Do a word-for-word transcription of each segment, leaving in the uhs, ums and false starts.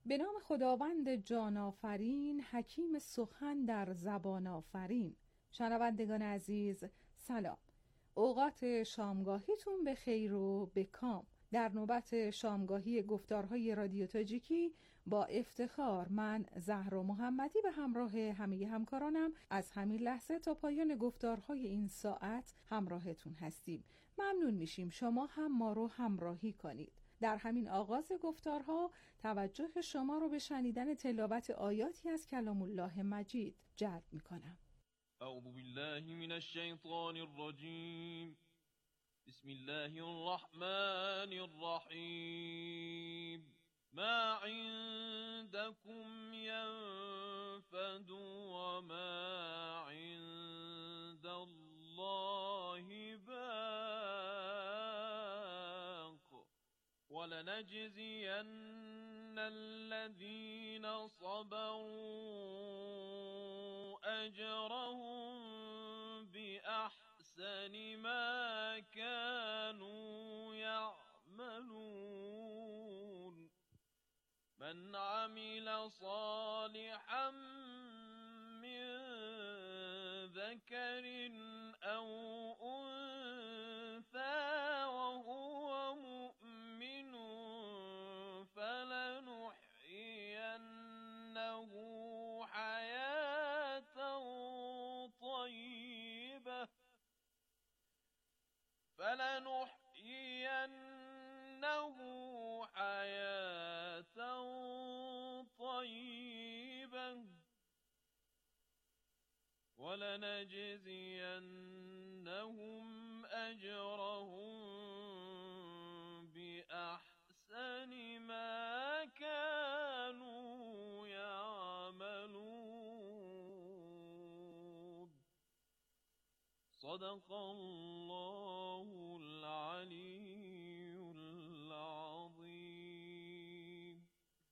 به نام خداوند جان آفرین، حکیم سخن در زبان آفرین. شنوندگان عزیز سلام، اوقات شامگاهیتون به خیر و به کام. در نوبت شامگاهی گفتارهای رادیو تاجیکی با افتخار من زهرا محمدی به همراه همه همکارانم از همین لحظه تا پایان گفتارهای این ساعت همراهتون هستیم. ممنون میشیم شما هم ما رو همراهی کنید. در همین آغاز گفتارها توجه شما رو به شنیدن تلاوت آیاتی از کلام الله مجید جلب میکنم. اعوذ بالله من الشیطان الرجیم. بسم الله الرحمن الرحیم. ما عندكم ينفد وما عند الله باق ولنجزين الذين صبروا أجرهم بأحسن ما كانوا يعملون. من عمل صالحا من ذكر أو أنثى وهو مؤمن فلنحيينه حياة طيبة فلنحيينه حياة طيبة ولنجزينهم أجرهم بأحسن ما كانوا يعملون. صدق الله العلي العظيم.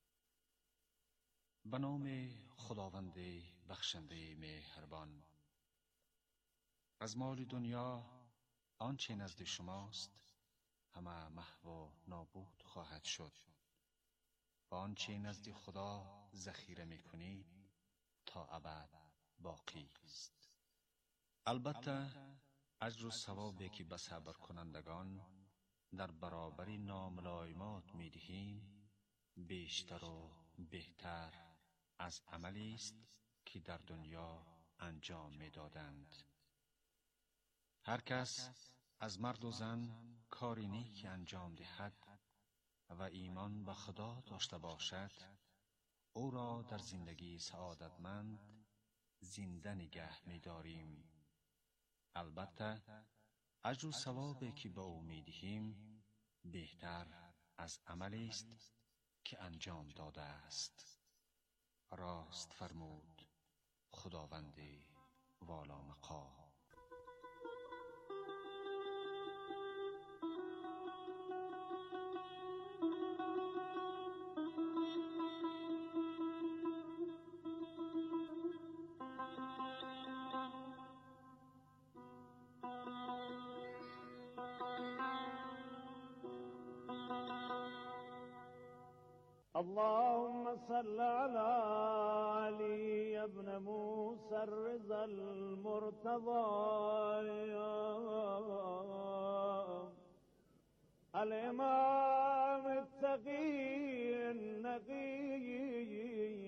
به نام خداوند بخشنده مهربان. از مال دنیا آنچه نزد شماست همه محو و نابود خواهد شد و آنچه نزد خدا ذخیره میکنید تا ابد باقی است. البته اجر و ثوابی که به صبر کنندگان در برابر ناملایمات میدهیم بیشتر و بهتر از عملی است که در دنیا انجام میدادند. هر کس از مرد و زن کاری نیک انجام دهد و ایمان به خدا داشته باشد او را در زندگی سعادتمند زنده نگه می‌داریم. البته اجر و ثوابی که به او می‌دهیم بهتر از عملی است که انجام داده است. راست فرمود خداوند والا مقام. اللهم صل على علي بن موسى الرضا المرتضى الإمام التقي النقي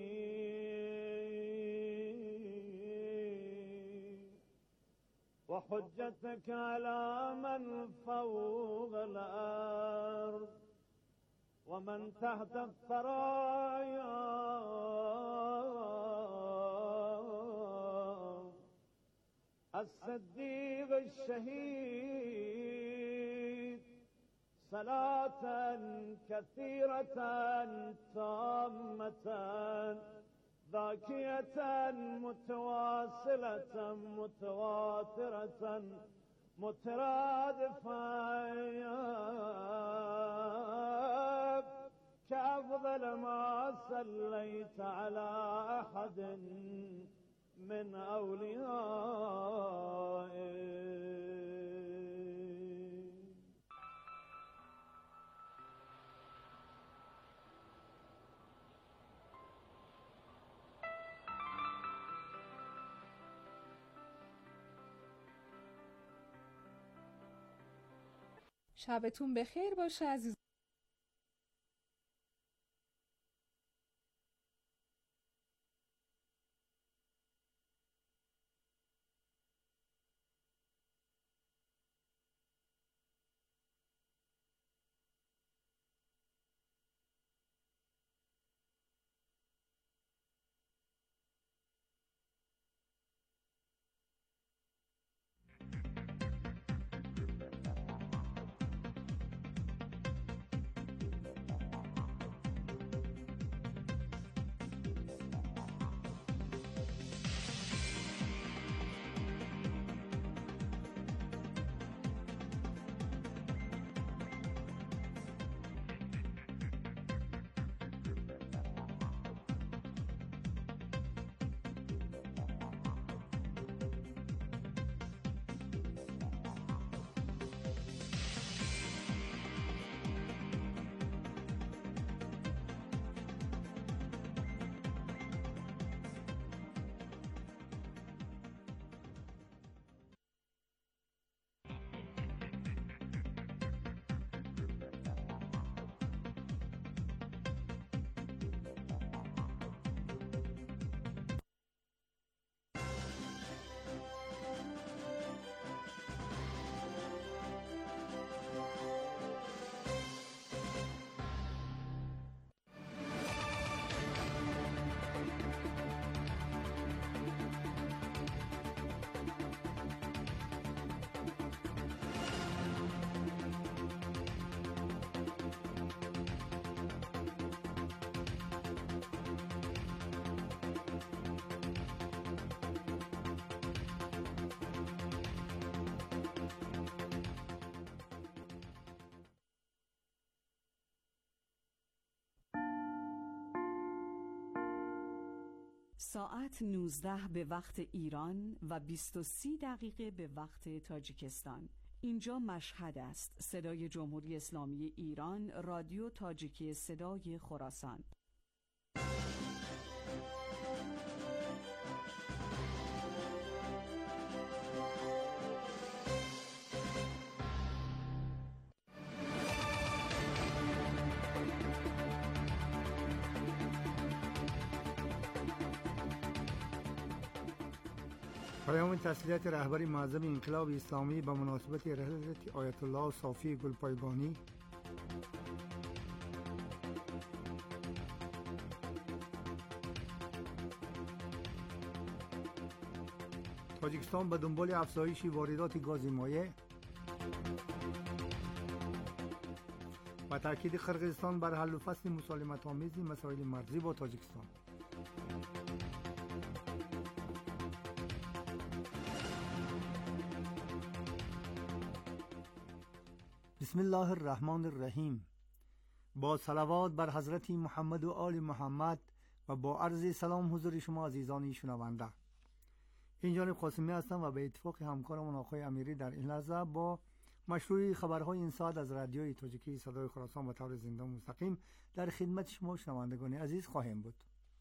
وحجتك على من فوق الأرض ومن تحت الثرايا الصديق الشهيد صلاة كثيرة تامة ذاكية متواصلة متواترة مترادفة كأفضل ما صليت على أحد من أوليائك. شبتون بخیر باشه عزیز. ساعت نوزده به وقت ایران و بیست و سی دقیقه به وقت تاجیکستان. اینجا مشهد است. صدای جمهوری اسلامی ایران، رادیو تاجیکی صدای خراسان. پیام تسلیت رهبر معظم انقلاب اسلامی به مناسبت رحلت آیت الله صافی گلپایگانی. تاجیکستان به دنبال افزایش واردات گاز مایع و تاکید قرقیزستان بر حل و فصل مسالمت آمیز مسائل مرزی با تاجیکستان. بسم الله الرحمن الرحیم. با صلوات بر حضرت محمد و آل محمد و با عرض سلام حضور شما عزیزان شنونده. این جانب قاسمی هستم و به اتفاق همکارم آقای امیری در این لحظه با مشروع خبرهای این ساعت از رادیوی تاجیکی صدای خراسان به طور زنده و مستقیم در خدمت شما شنوندگان عزیز خواهیم بود.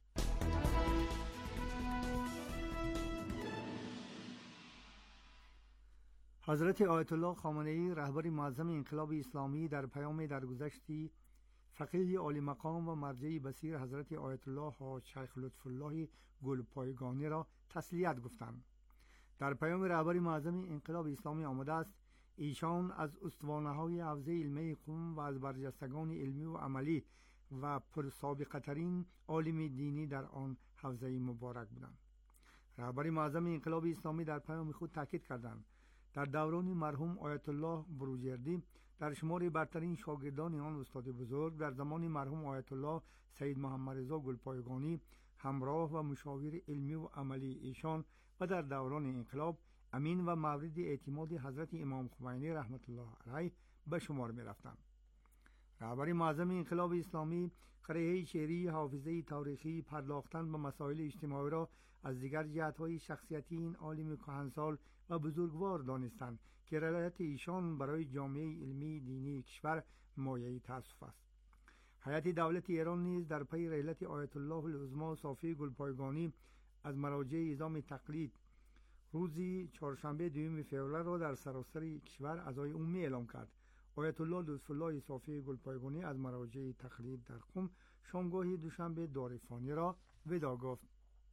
حضرت آیت الله خامنه‌ای رهبر معظم انقلاب اسلامی در پیام درگذشتی فقیه عالی مقام و مرجع بصیر حضرت آیت الله حاج شیخ لطف الله گلپایگانی را تسلیت گفتند. در پیام رهبر معظم انقلاب اسلامی آمده است ایشان از استوانه‌های حوزه علمی قم و از برجستگان علمی و عملی و پرسابقه ترین عالم دینی در آن حوزه مبارک بودند. رهبر معظم انقلاب اسلامی در پیام خود تاکید کردند در دوران مرحوم آیت الله بروجردی در شمار برترین شاگردان آن استاد بزرگ در زمان مرحوم آیت الله سید محمد رضا گلپایگانی همراه و مشاور علمی و عملی ایشان و در دوران انقلاب امین و مورد اعتماد حضرت امام خمینی رحمت الله علیه به شمار می رفتند. رهبر معظم انقلاب اسلامی قریحه شعری، حافظه تاریخی، پرداختن به مسائل اجتماعی را از دیگر جهت‌های شخصیتی این عالم کهنسال و بزرگوار دانستند که رحلت ایشان برای جامعه علمی دینی کشور مایه تأسف است. هیئت دولت ایران نیز در پی رحلت آیت الله العظمی صافی گلپایگانی از مراجع نظام تقلید روزی چهارشنبه دوم فوریه را در سراسر کشور عزای عمومی اعلام کرد. آیت الله لطف‌الله صافی گلپایگانی از مراجع تقلید در قم شامگاهی دوشنبه دارفانی را وداع گفت.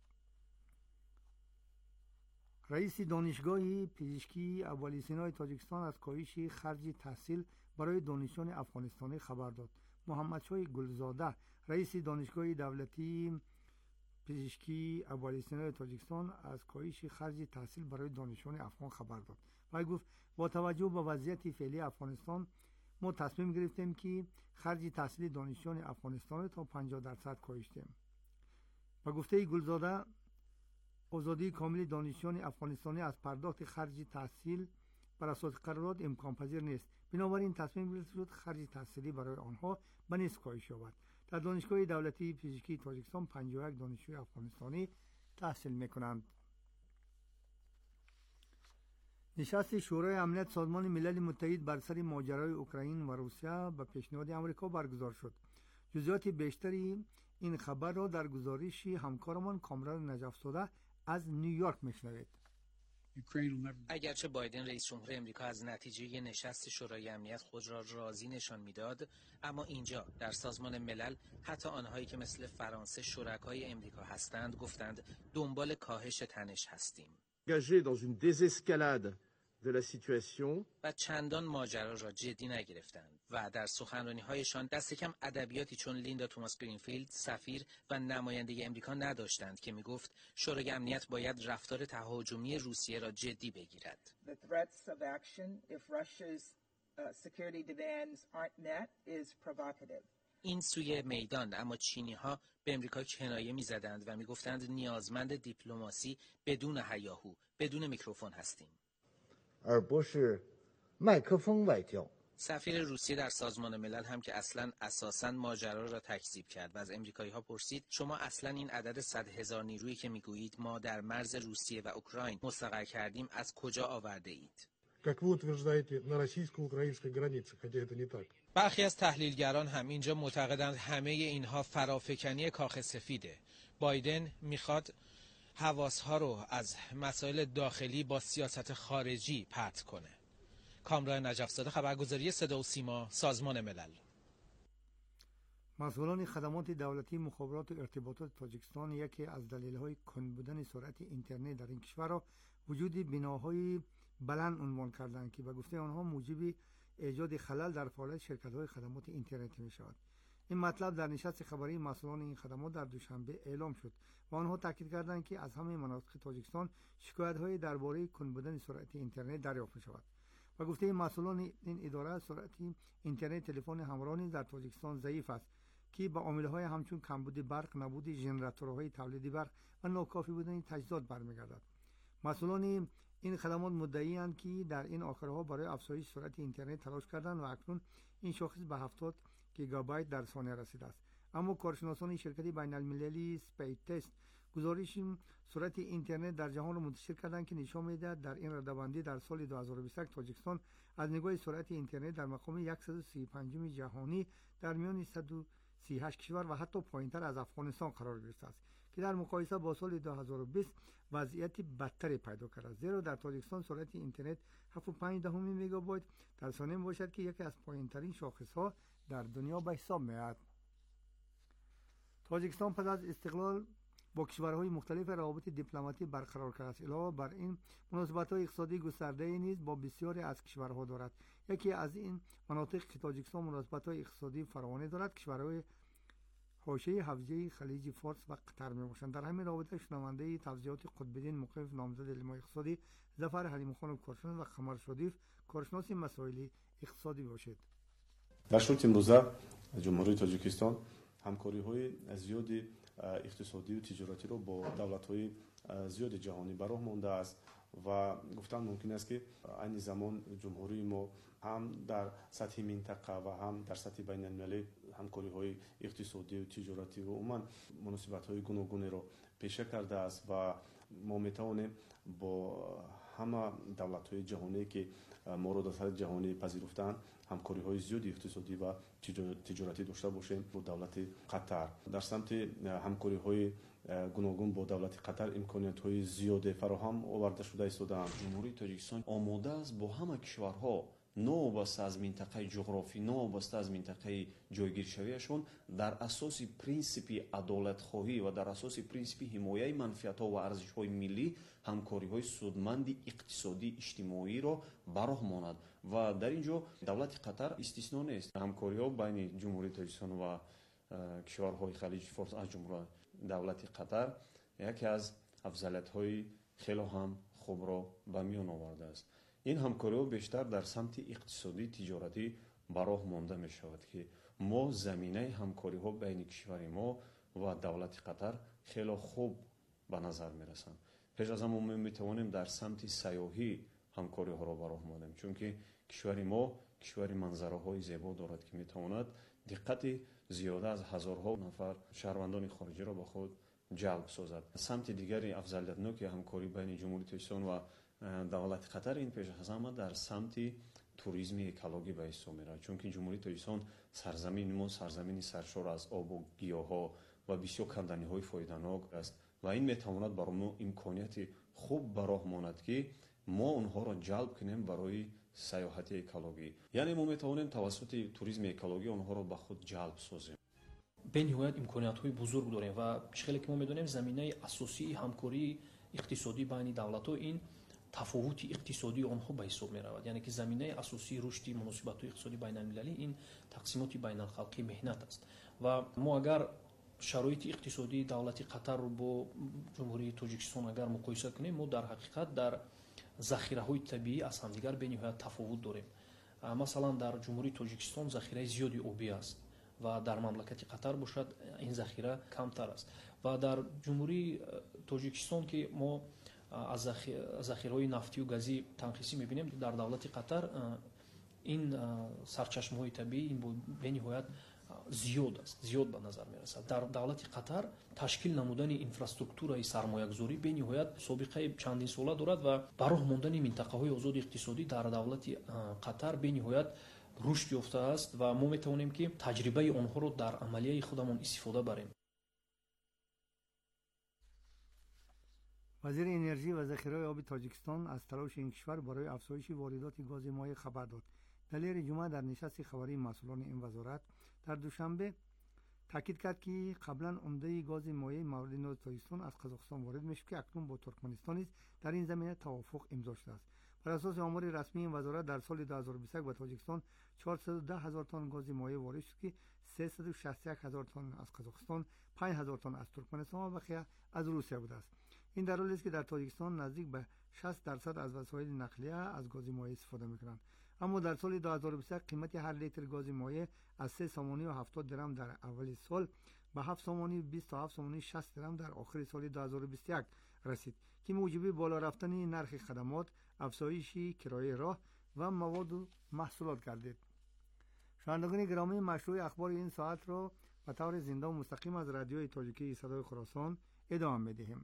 رئیس دانشگاه پزشکی اولی سینای تاجیکستان از کاهش خرج تحصیل برای دانشجویان افغانستانی خبر داد. محمد شاه گلزاده رئیس دانشگاه دولتی پزشکی اولی سینای تاجیکستان از کاهش خرج تحصیل برای دانشجویان افغان خبر داد و گفت با توجه به وضعیت فعلی افغانستان ما تصمیم گرفتیم که خرج تحصیل دانشجویان افغانستان تا پنجاه درصد کاهش دهیم. و گفته گلزاده آزادی کامل دانشجویان افغانستانی از پرداخت خرج تحصیل بر اساس قرارداد امکان پذیر نیست. بنابراین تصمیم گرفته شد خرج تحصیلی برای آنها به نصف کاهش یابد. در دانشگاه دولتی پزشکی تاجیکستان پنجاه و یک دانشجوی افغانستانی تحصیل می‌کنند. نشست شورای امنیت سازمان ملل متحد بر سر ماجرای اوکراین و روسیه به پیشنهاد آمریکا برگزار شد. جزئیات بیشتری این خبر را در گزارش همکارمان کامران نجف‌زاده از نیویورک میشنوید. اگرچه بایدن رئیس جمهور امریکا از نتیجه نشست شورای امنیت خود را راضی نشان میداد، اما اینجا در سازمان ملل حتی آنهایی که مثل فرانسه شرکای امریکا هستند گفتند دنبال کاهش تنش هستیم. و چندان ماجرا را جدی نگرفتند و در سخنرانی‌هایشان دست کم ادبیاتی چون لیندا توماس گرینفیلد سفیر و نماینده امریکا نداشتند که میگفت شورای امنیت باید رفتار تهاجمی روسیه را جدی بگیرد. این سوی میدان اما چینی‌ها به امریکا کنایه می‌زدند و میگفتند نیازمند دیپلماسی بدون هیاهو، بدون میکروفون هستیم. سفیر روسیه در سازمان ملل هم که اصلا اساساً ماجرا را تکذیب کرد و از امریکایی‌ها پرسید شما اصلا این عدد صد هزار نیرویی که میگویید ما در مرز روسیه و اوکراین مستقر کردیم از کجا آورده اید؟ برخی از تحلیلگران هم اینجا معتقدند همه اینها فرافکنی کاخ سفیده. بایدن میخواد حواسها رو از مسائل داخلی با سیاست خارجی پرت کنه. کامران نجف‌زاده، خبرگزاری صدا و سیما، سازمان ملل. مسئولان خدمات دولتی مخابرات و ارتباطات تاجیکستان یکی از دلایل کند بودن سرعت اینترنت در این کشور را وجود بناهای بلند عنوان کردند که به گفته آنها موجب ایجاد خلل در فعالیت شرکت‌های خدمات اینترنتی می‌شود. این مطلب در نشست خبری مسئولان این خدمات در دوشنبه اعلام شد و آنها تاکید کردند که از همه مناطق تاجیکستان شکایت‌های درباره کند بودن سرعت اینترنت دریافت می‌شود. و گفته مسئولان این اداره سرعت اینترنت تلفن همراه نیز در تاجیکستان ضعیف است که با عامل‌های همچون کمبود برق، نبود ژنراتورهای تولید برق و ناکافی بودن تجهیزات برمیگردد. مسئولان این خدمات مدعی‌اند که در این آخرها برای افزایش سرعت اینترنت تلاش کردند و اکنون این شاخص به هفتاد گیگابایت در ثانیه رسیده است. اما کارشناسان شرکت بین‌المللی اسپید تست گزارش سرعت اینترنت در جهان را منتشر کردند که نشان می‌دهد در این رده‌بندی در سال دو هزار و بیست و یک تاجیکستان از نگاه سرعت اینترنت در مقام صد و سی و پنجم جهانی در میان صد و سی و هشت کشور و حتی پایین‌تر از افغانستان قرار گرفته است که در مقایسه با سال دو هزار و بیست وضعیت بدتری پیدا کرده است. زیرا در تاجیکستان سرعت اینترنت هفت و پنج دهم مگابایت در ثانیه باشد که یکی از پایین‌ترین شاخص‌ها در دنیا به حساب می‌آید. تاجیکستان پس از استقلال با کشورهای مختلف روابط دیپلماتی برقرار کرده است. علاوه بر این مناسبت‌های اقتصادی گسترده نیز با بسیاری از کشورها دارد. یکی از این مناطق که تاجیکستان مناسبت‌های اقتصادی فراوانی دارد کشورهای حاشیه حوزه خلیج فارس و قطر میباشند. در همین رابطه شنونده توضیحات قطب‌الدین مقیف نامزد علم اقتصادی، ظفر حلیم خانم کارشناس و قمر شریف کارشناس مسائل اقتصادی باشد. در شرط امروزه جمهوری تاجیکستان همکاری‌های زیاد اقتصادی و تجارتی را با دولت‌های زیاد جهانی به راه مانده است و گفتن ممکن است که این زمان جمهوری ما هم در سطح منطقه و هم در سطح بین المللی همکاری‌های اقتصادی و تجارتی و عموما مناسبت‌های گوناگونی را پیشه کرده است و ما می‌توانیم با همه دولت‌های جهانی که ما را در سطح جهانی پذیرفتند همکاری‌های زیادی اقتصادی و تجارتی داشته باشیم با دولت قطر. در سمت همکاری‌های گوناگون با دولت قطر امکانیت‌های زیاد فراهم آورده شده است. جمهوری تاجیکستان آماده است با همه کشورها نوابسته از منطقه جغرافی، نوابسته از منطقه جایگیرشویشون در اساس پرینسیپی عدالت‌خواهی و در اساس پرینسیپی حمایت منفعت‌ها و ارزش‌های ملی همکاری‌های سودمند اقتصادی اجتماعی را براه ماند و در اینجا دولت قطر استثنا نیست. همکاری‌ها بین جمهوری تاجیکستان و کشورهای خلیج فارس از جمله دولت قطر یکی از افضلیت‌های خیلی هم خوب را به میان آورده است. این همکاری‌ها بیشتر در سمت اقتصادی تجارتی براه مانده می شود که ما زمینه همکاری‌ها بین کشور ما و دولت قطر خیلی خوب به نظر می رسند. پیش از همه ما می توانیم در سمت سیاحی همکاری‌ها را براه مانیم، چون که کشور ما کشور منظره‌های زیبا دارد که می تواند دقت زیاده از هزارها نفر شهروندان خارجی را به خود جلب سازد. سمت دیگری افضلیت‌ناک همکاری بین جمهوری تاجیکستان و دولت قطر این پیش از همه در سمت توریسم اکولوژی به حساب می‌رود، چون که جمهوری تاجیکستان سرزمین ما سرزمینی سرشار از آب و گیاها و بسیار کندنی‌های فایده‌ناک است و این می‌تواند برای ما امکانیت خوب براه ماند که ما اونها را جلب کنیم برای سیاحت اکولوژی. یعنی ما می‌توانیم توسط توریسم اکولوژی اونها را به خود جلب سازیم. به نهایت امکانیت‌های بزرگ داریم و خیلی که ما می‌دونیم زمینه اساسی همکاری اقتصادی بین دولت‌ها این تفاوت اقتصادی آنها به حساب می‌رود. یعنی که زمینه اساسی رشد مناسبت‌های اقتصادی بین‌المللی این تقسیمات بین‌الخلقی مهنت است و ما اگر شرایط اقتصادی دولت قطر رو با جمهوری تاجیکستان اگر مقایسه کنیم، ما در حقیقت در ذخیره‌های طبیعی از همدیگر به نهایت تفاوت داریم. مثلا در جمهوری تاجیکستان ذخیره زیادی آبی است و در مملکت قطر باشد این ذخیره کمتر است و در جمهوری تاجیکستان که ما از ذخیره‌های نفتی و گازی تنقیسی می‌بینیم، در دولت قطر این سرچشمه‌های طبیعی این به نهایت زیاد است، زیاد به نظر می‌رسد. در دولت قطر تشکیل نمودن اینفراستراکتورای سرمایه‌گذاری به نهایت سابقه چندین ساله دارد و براه ماندن منطقه‌های آزاد اقتصادی در دولت قطر به نهایت رشد یافته است و ما می‌توانیم که تجربه آنها را در عملیه خودمان استفاده بریم. وزیر انرژی و ذخیره آب تاجیکستان از تلاش این کشور برای افزایش واردات گاز مایع خبر داد. دلیر جمعه در نشست خبری مسئولان این وزارت در دوشنبه تاکید کرد که قبلا عمده گاز مایع مورد نیاز تاجیکستان از قزاقستان وارد میشه که اکنون با ترکمنستان است در این زمینه توافق امضا شده است. بر اساس آمار رسمی این وزارت در سال دو هزار و بیست و یک به تاجیکستان چهارصد و ده هزار تن گاز مایع وارد شد که سیصد و شصت و یک هزار تن از قزاقستان، پنج هزار تن از ترکمنستان و بقیه از روسیه بوده است. این در حالی است که در تاجیکستان نزدیک به شصت درصد از وسایل نقلیه از گاز مایع استفاده می‌کنند. اما در سال دو هزار و بیست و یک قیمت هر لیتر گاز مایع از سه سومانی و هفتاد درم در اول سال به هفت سومانی و بیست و هفت سومانی شصت درم در آخر سال دو هزار و بیست و یک رسید که موجب بالا رفتن نرخ خدمات، افزایش کرایه راه و مواد و محصولات گردید. شنوندگان گرامی، مشروع اخبار این ساعت را به طور زنده و مستقیم از رادیوی تاجیکی صدای خراسان ادامه می‌دهیم.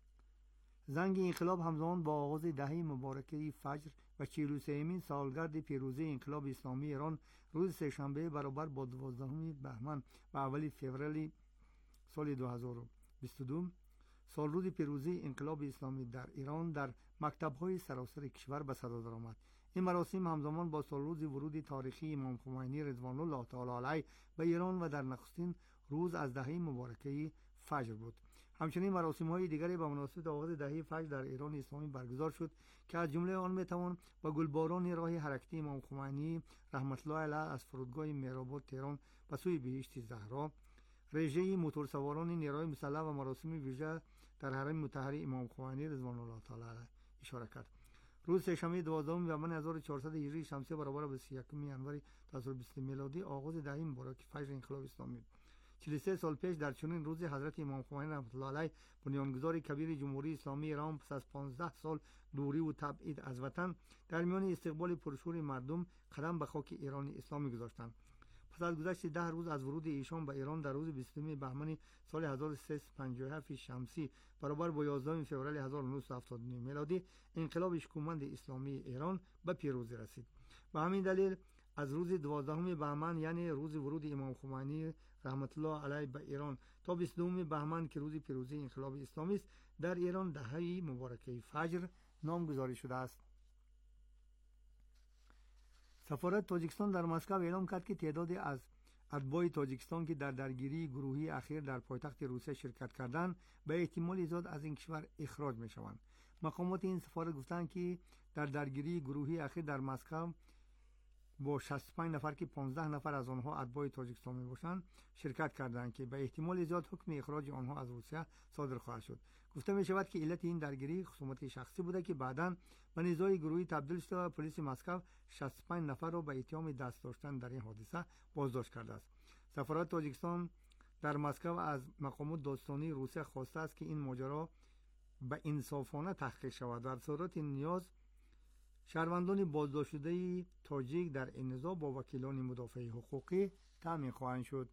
زنگ انقلاب همزمان با آغاز دهه مبارکه فجر و چهل و سومین سالگرد پیروزی انقلاب اسلامی ایران روز سه‌شنبه برابر با دوازدهم بهمن و اول فوریه سال دو هزار و بیست و دو سال روز پیروزی انقلاب اسلامی در ایران در مکتب‌های سراسر کشور به صدا درآمد. این مراسم همزمان با سال روز ورود تاریخی امام خمینی رضوان الله تعالی علیه به ایران و در نخستین روز از دهه مبارکه فجر بود. همچنین مراسم‌های دیگری به مناسبت آغاز دهه فجر در ایران اسلامی برگزار شد که از جمله آن میتوان با گلباران راه حرکتی امام خمینی رحمت الله علیه از فرودگاه مهرآباد تهران به سوی بهشت زهرا، رژه موتورسواران نیروی مسلح و مراسم ویژه در حرم مطهر امام خمینی رضوان الله تعالی علیه اشاره کرد. روز سه‌شنبه دوازدهم بهمن هزار و چهارصد هجری شمسی برابر به سی و یکم ژانویه دو هزار و بیست میلادی آغاز دهه مبارک فجر انقلاب اسلامی. چهل و سه سال پیش در چنین روزی حضرت امام خمینی رحمت الله علیه بنیانگذار کبیر جمهوری اسلامی ایران پس از پانزده سال دوری و تبعید از وطن در میان استقبال پرشور مردم قدم به خاک ایران اسلامی گذاشتند. پس از گذشت ده روز از ورود ایشان به ایران در روز بیستم بهمن سال هزار و سیصد و پنجاه و هفت شمسی برابر با یازدهم فوریه هزار و نهصد و هفتاد و نه میلادی انقلاب اشکومند اسلامی ایران به پیروزی رسید. به همین دلیل از روز دوازدهم بهمن یعنی روز ورود امام خمینی رحمت الله علیه به ایران تا بیستم بهمن که روز پیروزی انقلاب اسلامی است در ایران دهه مبارکه فجر نامگذاری شده است. سفارت تاجیکستان در مسکو اعلام کرد که تعدادی از اتباع تاجیکستان که در درگیری گروهی اخیر در پایتخت روسیه شرکت کردند به احتمال زیاد از این کشور اخراج می‌شوند. مقامات این سفارت گفتند که در درگیری گروهی اخیر در مسکو با شصت و پنج نفر که پانزده نفر از آنها اتباع تاجیکستان میباشند شرکت کردند که به احتمال زیاد حکم اخراج آنها از روسیه صادر خواهد شد. گفته می شود که علت این درگیری خصومت شخصی بوده که بعداً به نزاع گروهی تبدیل شده و پلیس مسکو شصت و پنج نفر را به اتهام دست داشتن در این حادثه بازداشت کرده است. سفارت تاجیکستان در مسکو از مقامات دادستانی روسیه خواسته است که این ماجرا به انصافانه تحقیق شود. در صورت نیاز شهروندان بازداشت شده تاجیک در این نزاع با وکیلان مدافع حقوقی تامین خواهند شد.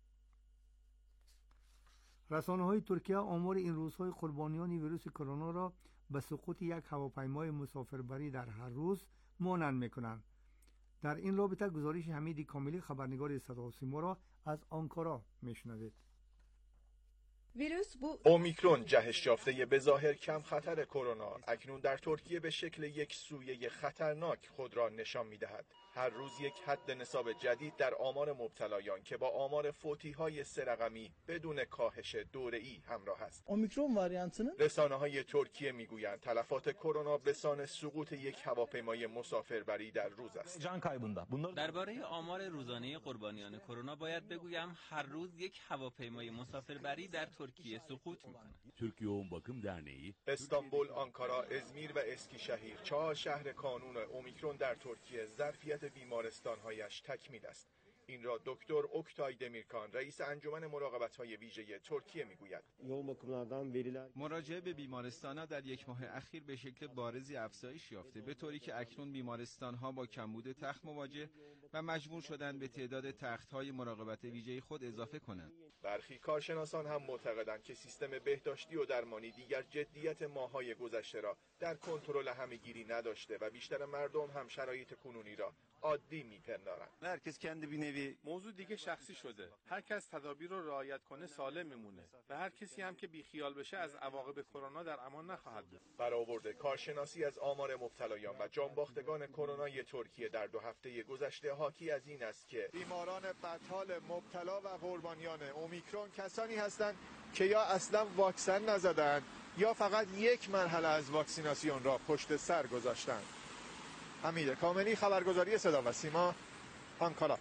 رسانه‌های ترکیه آمار این روزهای قربانیان ویروس کرونا را به سقوط یک هواپیمای مسافربری در هر روز مانند می‌کنند. در این رابطه گزارش حمید کاملی خبرنگار صدا و سیما را از آنکارا میشنوید. ویروس بو اومیکرون جهش یافته به ظاهر کم خطر کرونا اکنون در ترکیه به شکل یک سویه خطرناک خود را نشان می‌دهد. هر روز یک حد نصاب جدید در آمار مبتلایان که با آمار فوتی‌های سه رقمی بدون کاهش دوره‌ای همراه است. اومیکرون واریانتının رسانه‌های ترکیه میگویند تلفات کرونا به سان سقوط یک هواپیمای مسافربری در روز است. درباره آمار روزانه قربانیان کرونا باید بگویم هر روز یک هواپیمای مسافربری در ترکیه سقوط می‌کند. ترکیه اون باکم درنیی استانبول، آنکارا، ازمیر و اسکیشهیر چهار شهر کانون اومیکرون در ترکیه ظرفیت بیمارستان‌هایش تکمیل است. این را دکتر اوکتای دمیرکان رئیس انجمن مراقبت‌های ویژه ترکیه میگوید. مراجعه به بیمارستان‌ها در یک ماه اخیر به شکل بارزی افزایش یافته، به طوری که اکنون بیمارستان‌ها با کمبود تخت مواجه و مجبور شدند به تعداد تخت‌های مراقبت ویژه خود اضافه کنند. برخی کارشناسان هم معتقدند که سیستم بهداشتی و درمانی دیگر جدیت ماه‌های گذشته را در کنترل همه‌گیری نداشته و بیشتر مردم هم شرایط کنونی را عادی میپندارند. هرکس kendi bir nevi موضوع دیگه شخصی شده. هر کس تدابیر رو رعایت کنه سالم میمونه و هر کسی هم که بیخیال بشه از عواقب کرونا در امان نخواهد بود. برآورد کارشناسی از آمار مبتلایان و جانباختگان کرونای ترکیه در دو هفته گذشته حاکی از این است که بیماران بدحال مبتلا و قربانیان اومیکرون کسانی هستند که یا اصلا واکسن نزدند یا فقط یک مرحله از واکسیناسیون را پشت سر گذاشتند. حمید کاملی خبرگزاری صدا و سیما، آنکارا.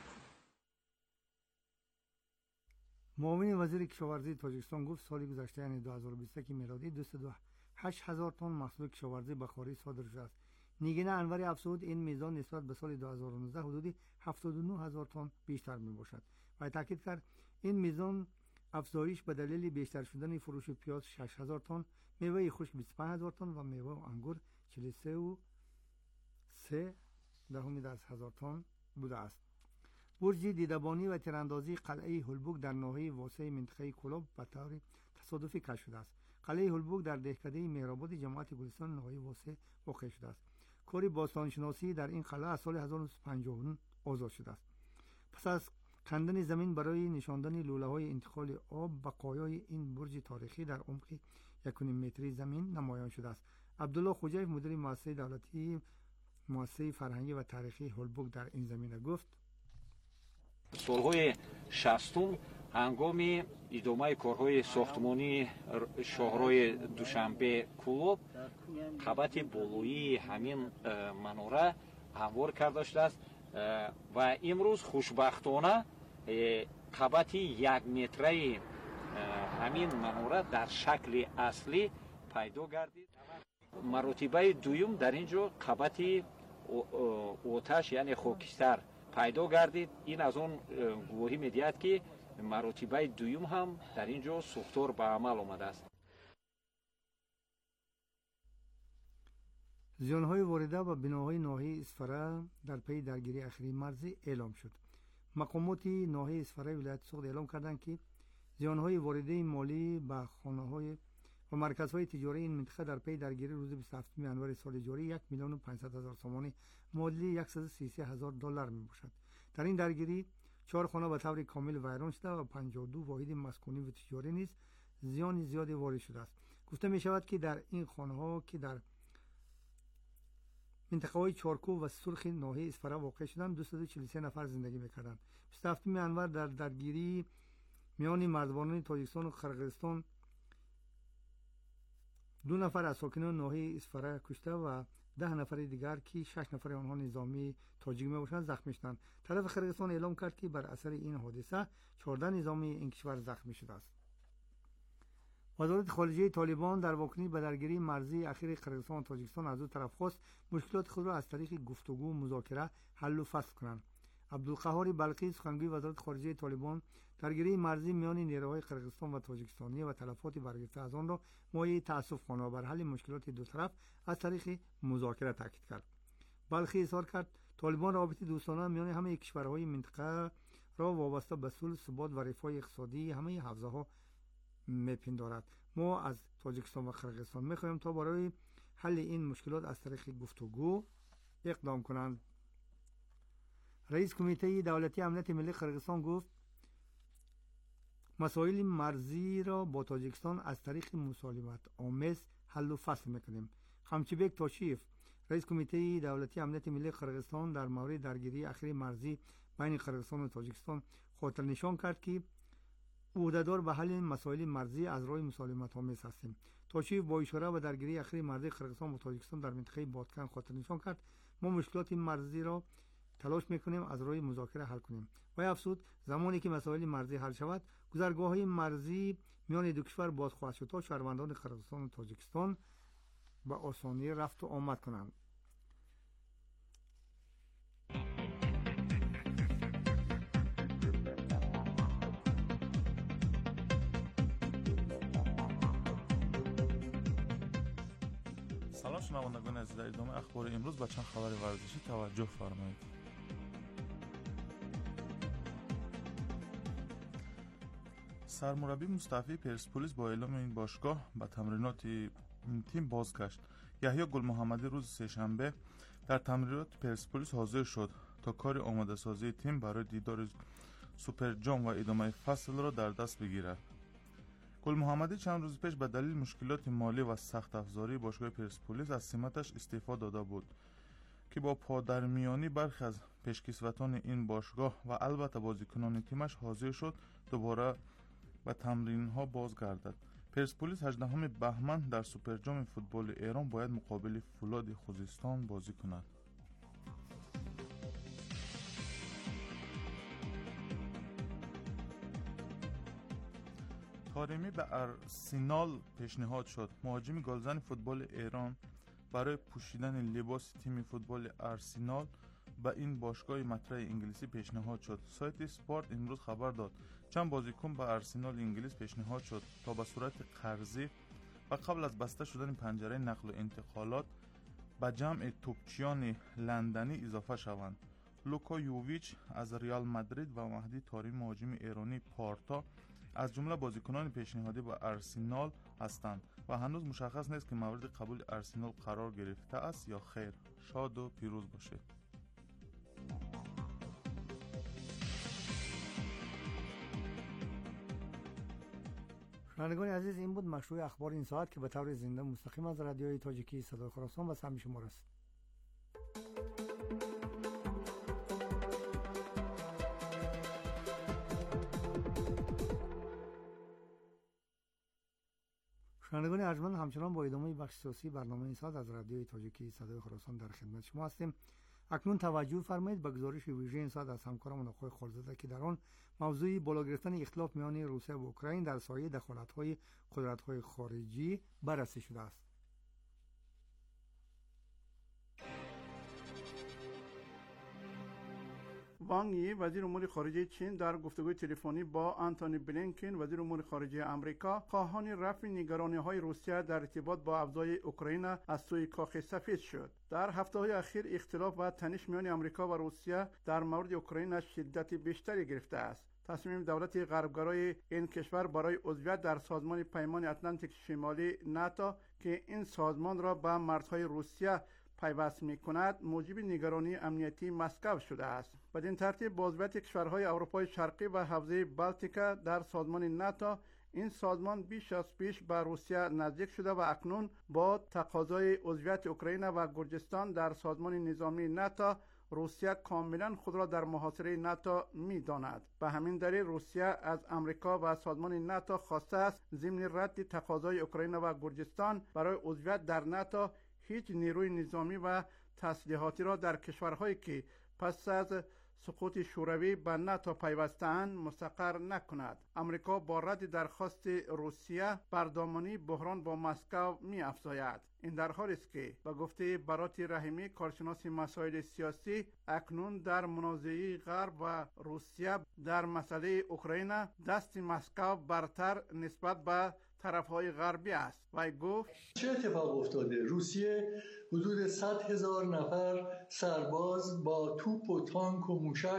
معاون وزیر کشاورزی تاجیکستان گفت سال گذشته یعنی دو هزار و بیست و یک میلادی دویست و هشت هزار تن محصول کشاورزی به خارج صادر شده است. نیگین انور افزود این میزان نسبت به سال دو هزار و نوزده حدود هفتاد و نه هزار تن بیشتر می باشد و تاکید کرد این میزان افزایش به دلیل بیشتر شدن فروش پیاز شش هزار تن، میوه خشک بیست و پنج هزار تن و میوه و انگور چهل و سه و سه دهم از هزار تن بوده است. برج دیدبانی و تیراندازی قلعه هولبوک در ناحیه واسع منطقه کلوب به طور تصادفی کشف شده است. قلعه هولبوک در دهکده مهرآباد جماعت گلستان ناحیه واسع واقع شده است. کار باستانشناسی در این قلعه از سال هزار و نهصد و پنجاه و نه آغاز شده است. پس از کندن زمین برای نشاندن لوله‌های انتقال آب، بقایای این برج تاریخی در عمق یک و نیم متری زمین نمایان شده است. عبدالله خوجیف مدیر مؤسسه دولتی مؤسسه فرهنگی و تاریخی هولبوک در این زمینه گفت: سالهای شصتم هنگام ادامه کارهای ساختمانی شاهراه دوشنبه کلوب قبط بالایی همین مناره هموار کرده شده است و امروز خوشبختانه قبط یک متری همین مناره در شکل اصلی پیدا گردید. مراتبه دوم در اینجا قبط آتش یعنی خاکستر پیدا گردید. این از اون گواهی میدهد که مراتبه دوم هم در اینجا ساختار به عمل آمده است. زیانهای وارده و بناهای ناحیه اسفره در پی درگیری اخیری مرزی اعلام شد. مقامات ناحیه اسفره ولایت سوخت اعلام کردند که زیانهای وارده مالی به خانه‌های و مرکزهای تجاری این منطقه در پی درگیری روز بیست و هفتم انور سال جاری یک میلیون و پانصد هزار تومان معادل صد و سی و سه هزار دلار می باشد. در این درگیری چهار خانه به طور کامل ویران شده و پنجاه و دو واحد مسکونی و تجاری نیز زیان زیادی وارد شده است. گفته می شود که در این خانه ها که در منطقه‌های چارکو و سرخ ناحیه اسفره واقع شدند. دویست و چهل و سه نفر زندگی می‌کردند. بیست و هفتم انور در درگیری میان مردبانان تاجیکستان و قرقیزستان دو نفر از ساکنان ناحیه اسفره کشته و ده نفر دیگر که شش نفر آنها نظامی تاجیک میباشند زخمی شدند. طرف قرقیزستان اعلام کرد که بر اثر این حادثه چهارده نظامی این کشور زخمی شده است. وزارت خارجه طالبان در واکنش به درگیری مرزی اخیر قرقیزستان و تاجیکستان از دو طرف خواست مشکلات خود را از طریق گفتگو و مذاکره حل و فصل کنند. عبدالقهار بلقی سخنگوی وزارت خارجه طالبان درگیری مرزی میان نیروهای قرقیزستان و تاجیکستانی و تلفات برگرفته از آن را مایه تأسف خواند و بر حل مشکلات دو طرف از طریق مذاکره تاکید کرد. بلخی اظهار کرد طالبان رابطه دوستانه میان همه کشورهای منطقه را وابسته به صلح، ثبات و رفاه اقتصادی همه حوزه‌ها میپندارد. ما از تاجیکستان و قرقیزستان میخواهیم تا برای حل این مشکلات از طریق گفتگو اقدام کنند. رئیس کمیته دولتی امنیت ملی قرقیزستان گفت مسائل مرزی را با تاجیکستان از طریق مسالمت آمیز حل و فصل میکنیم. خمچیبک تاشیف رئیس کمیته دولتی امنیت ملی قرقیزستان در مورد درگیری اخیر مرزی بین قرقیزستان و تاجیکستان خاطر نشان کرد که عهده‌دار به حل مسائل مرزی از راه مسالمت آمیز هستیم. تاشیف با اشاره به درگیری اخیر مرزی قرقیزستان و تاجیکستان در منطقه بادکن خاطر نشان کرد ما مشکلات مرزی را تلاش میکنیم از راه مذاکره حل کنیم. و افزود زمانی که مسائل مرزی حل شود گذرگاه‌های مرزی میان دو کشور باز خواهد شد تا شهروندان قرقیزستان و تاجیکستان به آسانی رفت و آمد کنند. سلام شنوندگان عزیز، در ادامه اخبار امروز با چند خبر ورزشی توجه فرمایید. سرمربی مستعفی پرسپولیس با اعلام این باشگاه به تمرینات این تیم بازگشت. یحیی گل محمدی روز سه‌شنبه در تمرینات پرسپولیس حاضر شد تا کار آماده سازی تیم برای دیدار سوپر جام و ادامه فصل را در دست بگیرد. گل محمدی چند روز پیش به دلیل مشکلات مالی و سخت افزاری باشگاه پرسپولیس از سمتش استعفا داده بود که با پادرمیانی برخی از پیشکسوتان این باشگاه و البته بازیکنان تیمش حاضر شد دوباره به تمرین ها بازگردد. پرسپولیس هجدهم بهمن در سوپر جام فوتبال ایران باید مقابل فولاد خوزستان بازی کند. طارمی به ارسنال پیشنهاد شد. مهاجم گلزن فوتبال ایران برای پوشیدن لباس تیم فوتبال ارسنال به این باشگاه مطرح انگلیسی پیشنهاد شد. سایت سپورت امروز خبر داد چند بازیکن به ارسنال انگلیس پیشنهاد شد تا به صورت قرضی و قبل از بسته شدن پنجره نقل و انتقالات به جمع توپچیان لندنی اضافه شوند. لوکا یوویچ از ریال مادرید و مهدی طارمی مهاجم ایرانی پارتا از جمله بازیکنان پیشنهادی به ارسنال هستند و هنوز مشخص نیست که مورد قبول ارسنال قرار گرفته است یا خیر. شاد و پیروز باشید. شنوندگان عزیز، این بود مشروع اخبار این ساعت که به طور زنده مستقیم از رادیوی تاجیکی صدای خراسان و سهم شما رسید. شنوندگان ارجمند، همچنان با ادامه بخش سیاسی برنامه این ساعت از رادیوی تاجیکی صدای خراسان در خدمت شما هستیم. اکنون توجه فرمایید به گزارش ویژه این ساعت از همکارم آقای خالزاده که در آن موضوع بالا گرفتن اختلاف میان روسیه و اوکراین در سایه دخالت‌های قدرت‌های خارجی بررسی شده است. وانگ یی وزیر امور خارجه چین در گفتگوی تلفنی با آنتونی بلینکن وزیر امور خارجه آمریکا خواهان رفع نگرانی‌های روسیه در ارتباط با افزای اوکراین از سوی کاخ سفید شد. در هفته‌های اخیر اختلاف و تنش میان آمریکا و روسیه در مورد اوکراین شدت بیشتری گرفته است. تصمیم دولت غربگرای این کشور برای عضویت در سازمان پیمان اتلانتیک شمالی ناتو که این سازمان را به مرزهای روسیه پیوست می‌کند موجب نگرانی امنیتی مسکو شده است. بدین ترتیب با عضویت کشورهای اروپای شرقی و حوزه بالتیک در سازمان ناتو این سازمان بیش از پیش به روسیه نزدیک شده و اکنون با تقاضای عضویت اوکراین و گرجستان در سازمان نظامی ناتو روسیه کاملا خود را در محاصره ناتو می داند. به همین دلیل روسیه از امریکا و سازمان ناتو خواسته است ضمن رد تقاضای اوکراین و گرجستان برای عضویت در ناتو هیچ نیروی نظامی و تسلیحاتی را در کشورهایی که پس از سقوط شوروی به ناتو پیوسته‌اند مستقر نکند. امریکا با رد درخواست روسیه بردامنی بحران با مسکو می افزاید. این در حالی است که به گفته برات رحیمی کارشناس مسائل سیاسی اکنون در منازعه غرب و روسیه در مسئله اوکراین دست مسکو برتر نسبت به طرفهای غربی است. و گفت چه اتفاق افتاده؟ روسیه حدود صد هزار نفر سرباز با توپ و تانک و موشک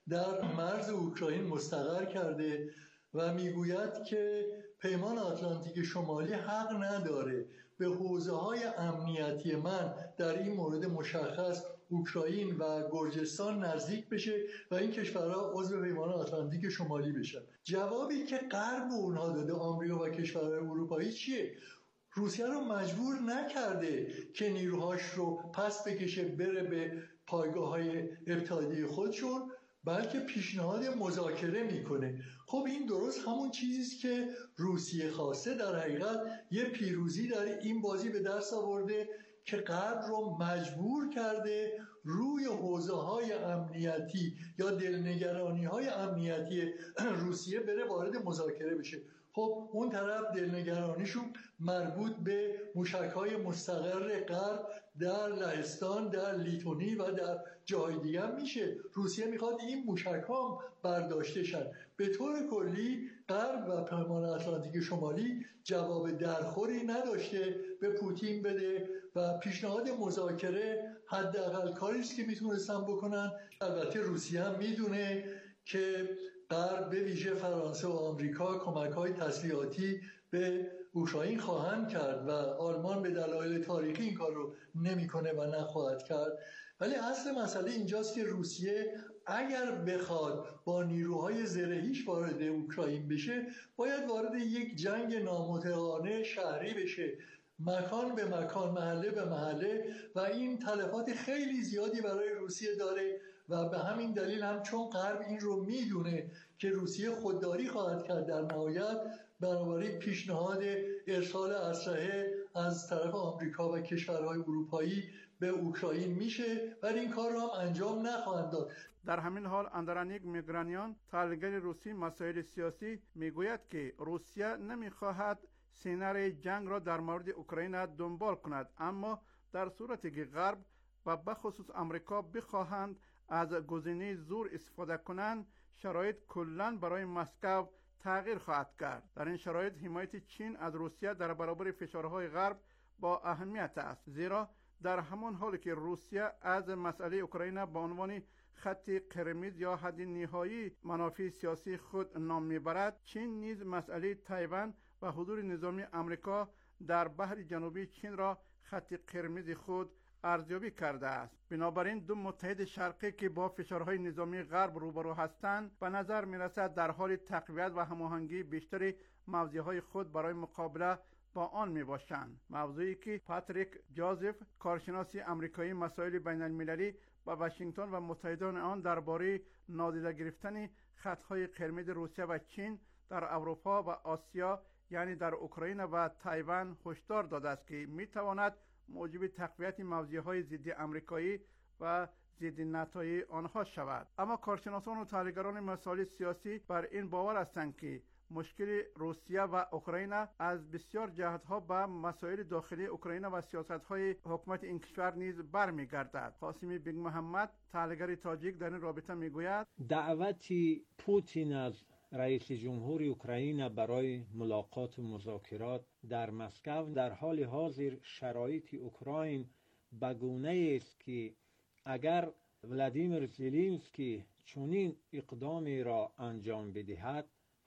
در مرز اوکراین مستقر کرده و میگوید که پیمان آتلانتیک شمالی حق نداره به حوزه‌های امنیتی من در این مورد مشخص اوکراین و گرجستان نزدیک بشه و این کشورها عضو پیمان آتلانتیک شمالی بشن. جوابی که غرب اونها داده، آمریکا و کشورهای اروپایی، چیه؟ روسیه رو مجبور نکرده که نیروهاش رو پس بکشه بره به پایگاه‌های اتحادیه خودشون، بلکه پیشنهاد مذاکره میکنه. خب این درست همون چیزیست که روسیه خواسته. در حقیقت یه پیروزی در این بازی به دست آورده که غرب رو مجبور کرده روی حوزه‌های امنیتی یا دلنگرانی‌های امنیتی روسیه بره وارد مذاکره بشه. خب اون طرف دلنگرانیشون مربوط به موشک‌های مستقر غرب در لهستان، در لیتونی و در جای دیگه میشه. روسیه میخواد این موشک‌ها برداشته شن. به طور کلی غرب و پیمان آتلانتیک شمالی جواب درخوری نداشته به پوتین بده و پیشنهاد مذاکره حداقل کاری است که میتونستن بکنن. البته روسیه هم میدونه که غرب به ویژه فرانسه و آمریکا کمک‌های تسلیحاتی به اوکراین خواهند کرد و آلمان به دلایل تاریخی این کار رو نمی‌کنه و نخواهد کرد. ولی اصل مسئله اینجاست که روسیه اگر بخواد با نیروهای زرهیش وارد اوکراین بشه، باید وارد یک جنگ نامطلقانه شهری بشه، مکان به مکان، محله به محله، و این تلفات خیلی زیادی برای روسیه داره و به همین دلیل هم چون غرب این رو میدونه که روسیه خودداری خواهد کرد در نهایت، بنابراین پیشنهاد ارسال اسلحه از طرف آمریکا و کشورهای اروپایی به اوکراین میشه، ولی این کار رو هم انجام نخواهند داد. در همین حال اندرانیک میگرانیان، تحلیلگر روسی مسائل سیاسی، میگوید که روسیه نمیخواهد سیناری جنگ را در مورد اوکراین دنبال کند، اما در صورتی که غرب و بخصوص امریکا بخواهند از گزینه زور استفاده کنند، شرایط کلاً برای مسکو تغییر خواهد کرد. در این شرایط حمایت چین از روسیه در برابر فشارهای غرب با اهمیت است، زیرا در همان حالی که روسیه از مسئله اوکراین به عنوان خط قرمز یا حد نهایی منافع سیاسی خود نام میبرد، چین نیز مسئله تایوان و حضور نظامی امریکا در بحر جنوبی چین را خط قرمز خود ارزیابی کرده است. بنابراین دو متحد شرقی که با فشارهای نظامی غرب روبرو هستند، به نظر میرسد در حال تقویت و هماهنگی بیشتری موضوعهای خود برای مقابله با آن می باشند. موضوعی که پاتریک جوزف، کارشناس آمریکایی مسائل بین المللی با واشنگتن و متحدان آن درباره نادیده گرفتن خطهای قرمز روسیه و چین در اروپا و آسیا، یعنی در اوکراین و تایوان، هشدار داده است که می تواند موجب تقویت موضوعهای ضد آمریکایی و ضد ناتویی آنها شود. اما کارشناسان و تحلیلگران مسائل سیاسی بر این باور هستند که مشکل روسیه و اوکراین از بسیار جهت‌ها به مسائل داخلی اوکراین و سیاست‌های حکومت این کشور نیز برمیگردد. قاسمی بیگ محمد، تحلیلگر تاجیک، در این رابطه میگوید دعوتی پوتین از رئیس جمهور اوکراین برای ملاقات و مذاکرات در مسکو در حال حاضر شرایط اوکراین به گونه است که اگر ولادیمیر زلنسکی چنین اقدامی را انجام بدهد،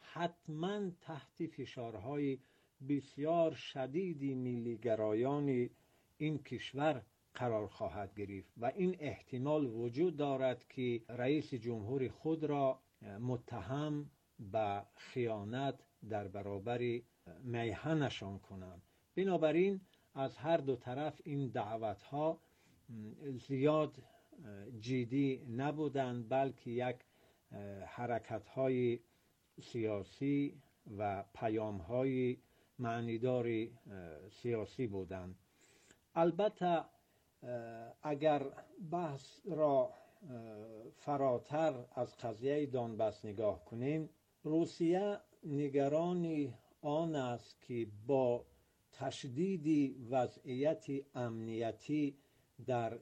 حتما تحت فشارهای بسیار شدید ملیگرایان این کشور قرار خواهد گرفت و این احتمال وجود دارد که رئیس جمهور خود را متهم به خیانت در برابر میهنشان کنند. بنابراین از هر دو طرف این دعوتها زیاد جدی نبودند، بلکه یک حرکت‌های سیاسی و پیام‌های معنیدار سیاسی بودند. البته اگر بحث را فراتر از قضیه دانبس نگاه کنیم، روسیه نگران آن است که با تشدید وضعیت امنیتی در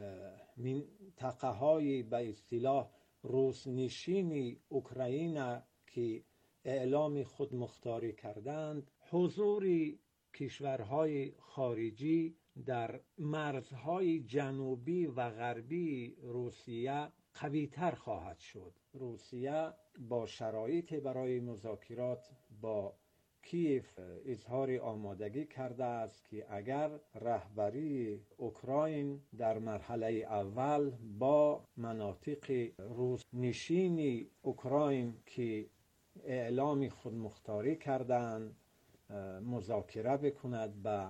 منطقه های به اصطلاح روس‌نشین اوکراین که اعلام خودمختاری کردند، حضور کشورهای خارجی در مرزهای جنوبی و غربی روسیه قوی‌تر خواهد شد. روسیه با شرایط برای مذاکرات با کیف اظهار آمادگی کرده است که اگر رهبری اوکراین در مرحله اول با مناطق روس‌نشین اوکراین که اعلام خودمختاری کردند مذاکره بکند به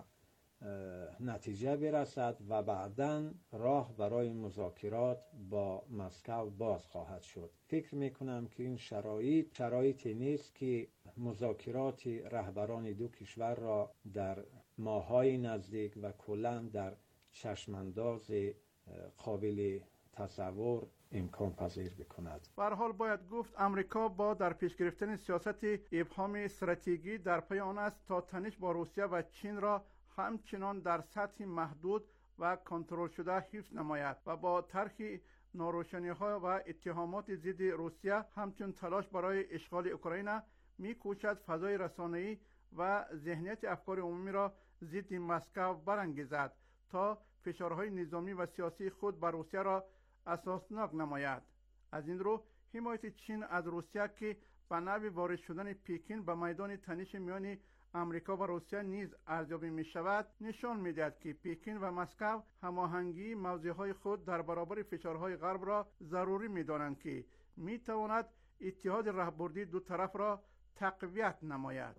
نتیجه برسد و بعداً راه برای مذاکرات با مسکو باز خواهد شد. فکر میکنم که این شرایط شرایطی نیست که مذاکرات رهبران دو کشور را در ماهای نزدیک و کلاً در چشمانداز قابل تصور امکان پذیر بکند. به هر حال باید گفت امریکا با در پیش گرفتن سیاست ابهام استراتژی در پی آن است تا تنش با روسیه و چین را همچنان در سطح محدود و کنترل شده حفظ نماید و با طرح ناروشنی‌ها و اتهامات ضد روسیه همچون تلاش برای اشغال اوکراین می‌کوشد فضای رسانه‌ای و ذهنیت افکار عمومی را ضد مسکو برانگیزد تا فشارهای نظامی و سیاسی خود بر روسیه را اساسناک نماید. از این رو حمایت چین از روسیه که به نحو وارد شدن پکین به میدان تنش میان امریکا و روسیه نیز ارزیابی می شود نشان می دهد که پکین و مسکو هماهنگی موضعهای خود در برابر فشارهای غرب را ضروری می دانند که می تواند اتحاد رهبردی دو طرف را تقویت نماید.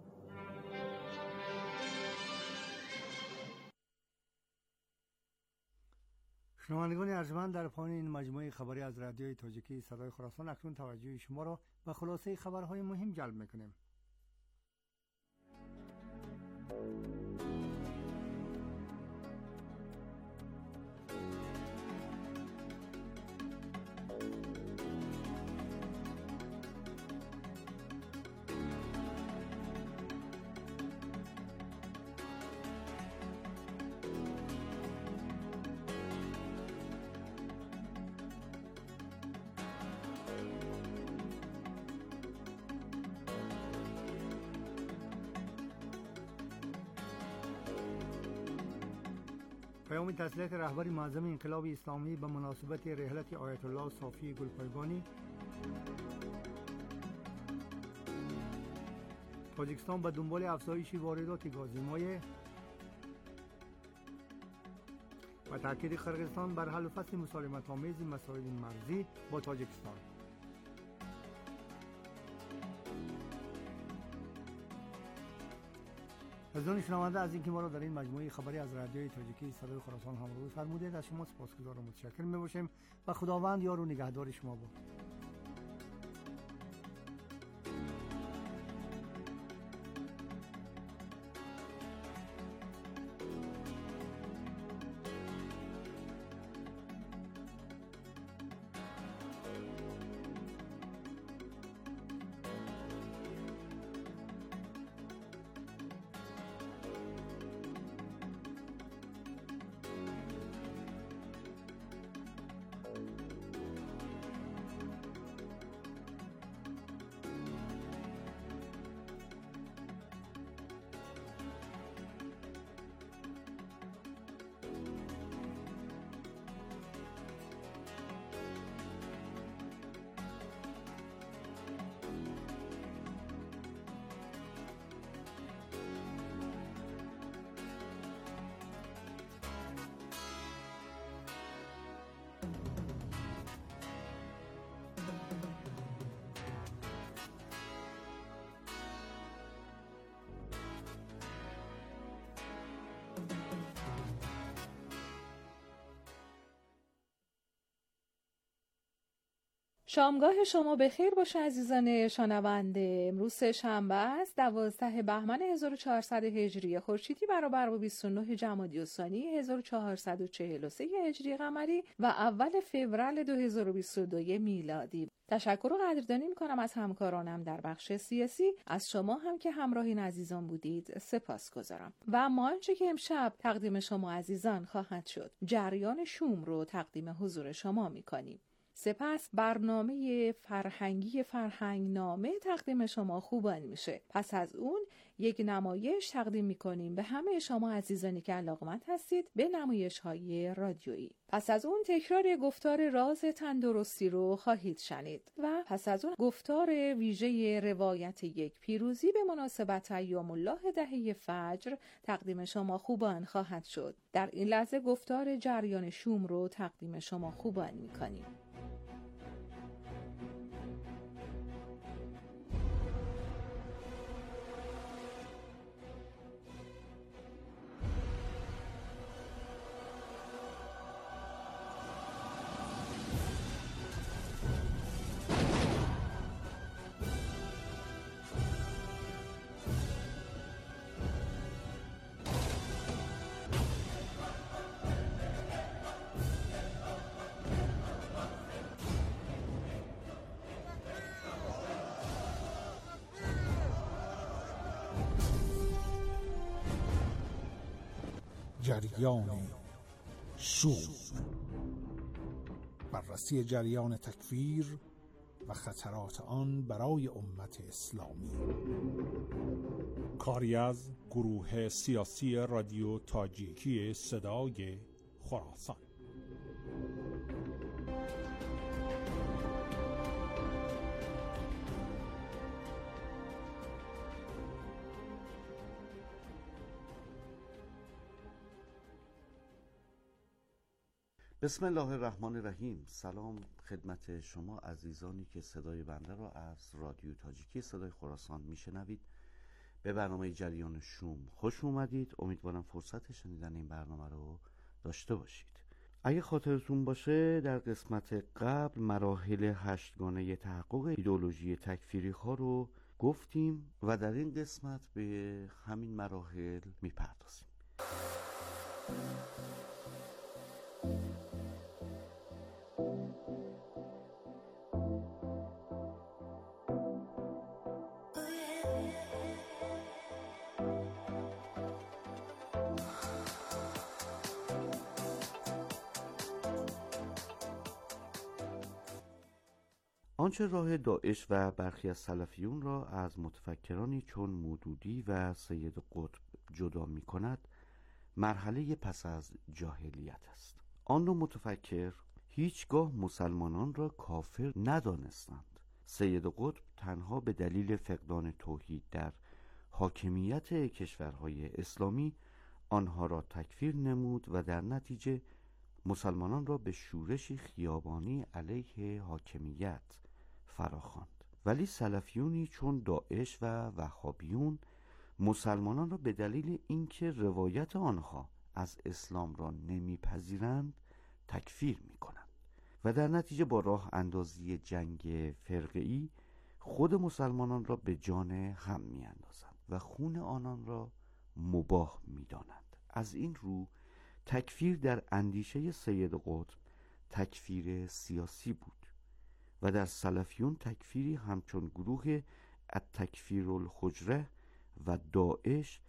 شنوندگان ارجمند، در پایان این مجموعه خبری از رادیوی تاجیکی صدای خراسان اکنون توجه شما را به خلاصه خبرهای مهم جلب می‌کنیم. پیام تسلیت رهبر معظم انقلاب اسلامی به مناسبت رحلت آیت الله صافی گلپایگانی. تاجیکستان به دنبال افزایش واردات گازمایع و تاکید قرقیزستان بر حل و فصل مسالمت‌آمیز مسائل مرزی با تاجیکستان. عزیزان شنونده، از اینکه ما را در این مجموعه خبری از رادیوی تاجیکی صدای خراسان همراهی فرمودید از شما سپاسگزار و متشکر می‌باشیم و خداوند یار و نگهدار شما باد. شامگاه شما به خیر باشه عزیزان شنونده. امروز سه شنبه است، دوازده بهمن هزار و چهارصد هجری خورشیدی برابر با بیست و نه جمادی الثانی هزار و چهارصد و چهل و سه هجری قمری و اول فوریه دو هزار و بیست و دو میلادی. تشکر و قدردانی میکنم از همکارانم در بخش سیاسی. از شما هم که همراهین عزیزان بودید سپاسگزارم. و اما آنچه که امشب تقدیم شما عزیزان خواهد شد، جریان شوم رو تقدیم حضور شما میکنیم. سپس برنامه فرهنگی فرهنگنامه تقدیم شما خوبان میشه. پس از اون یک نمایش تقدیم میکنیم به همه شما عزیزانی که علاقمند هستید به نمایش های رادیویی. پس از اون تکرار گفتار راز تندرستی رو خواهید شنید و پس از اون گفتار ویژه روایت یک پیروزی به مناسبت ایام الله دهه فجر تقدیم شما خوبان خواهد شد. در این لحظه گفتار جریان شوم رو تقدیم شما خوبان میکنیم. جریان شوم، بررسی جریان تکفیر و خطرات آن برای امت اسلامی. کاری از گروه سیاسی رادیو تاجیکی صدای خراسان. بسم الله الرحمن الرحیم. سلام خدمت شما عزیزانی که صدای بنده را از رادیو تاجیکی صدای خراسان میشنوید. به برنامه جریان شوم خوش اومدید. امیدوارم فرصت شنیدن این برنامه رو داشته باشید. اگه خاطرتون باشه در قسمت قبل مراحل هشتگانه تحقق ایدئولوژی تکفیری ها رو گفتیم و در این قسمت به همین مراحل میپردازیم. آنچه راه داعش و برخی از سلفیون را از متفکرانی چون مودودی و سید قطب جدا می کند مرحله پس از جاهلیت است. آن دو متفکر هیچگاه مسلمانان را کافر ندانستند. سید قطب تنها به دلیل فقدان توحید در حاکمیت کشورهای اسلامی آنها را تکفیر نمود و در نتیجه مسلمانان را به شورشی خیابانی علیه حاکمیت فراخواند. ولی سلفیونی چون داعش و وهابیون مسلمانان را به دلیل اینکه روایت آنها از اسلام را نمیپذیرند تکفیر میکنند و در نتیجه با راه اندازی جنگ فرقه‌ای خود مسلمانان را به جان هم میاندازند و خون آنان را مباح میدانند. از این رو تکفیر در اندیشه سید قطب تکفیر سیاسی بود و در سلفیون تکفیری همچون گروه التکفیر الحجره و داعش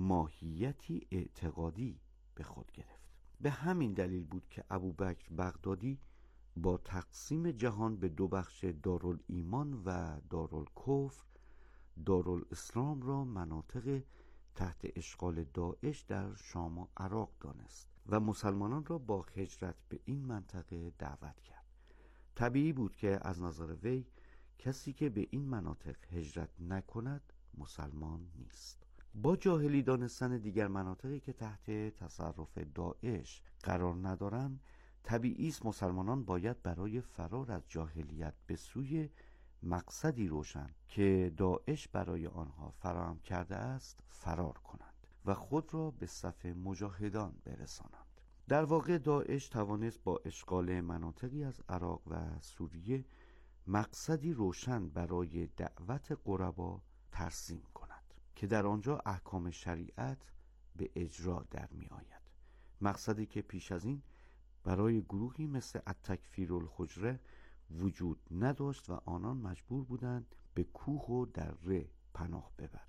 ماهیتی اعتقادی به خود گرفت. به همین دلیل بود که ابوبکر بغدادی با تقسیم جهان به دو بخش دارالایمان و دارالکفر دارالاسلام را مناطق تحت اشغال داعش در شام و عراق دانست و مسلمانان را با هجرت به این منطقه دعوت کرد. طبیعی بود که از نظر وی کسی که به این مناطق هجرت نکند مسلمان نیست. با جاهلی دانستن دیگر مناطقی که تحت تصرف داعش قرار ندارند، طبیعی است مسلمانان باید برای فرار از جاهلیت به سوی مقصدی روشن که داعش برای آنها فراهم کرده است فرار کنند و خود را به صف مجاهدان برسانند. در واقع داعش توانست با اشغال مناطقی از عراق و سوریه مقصدی روشن برای دعوت غربا ترسیم کند که در آنجا احکام شریعت به اجرا در می آید. مقصدی که پیش از این برای گروهی مثل التکفیر الحجره وجود نداشت و آنان مجبور بودند به کوه و دره پناه ببرند.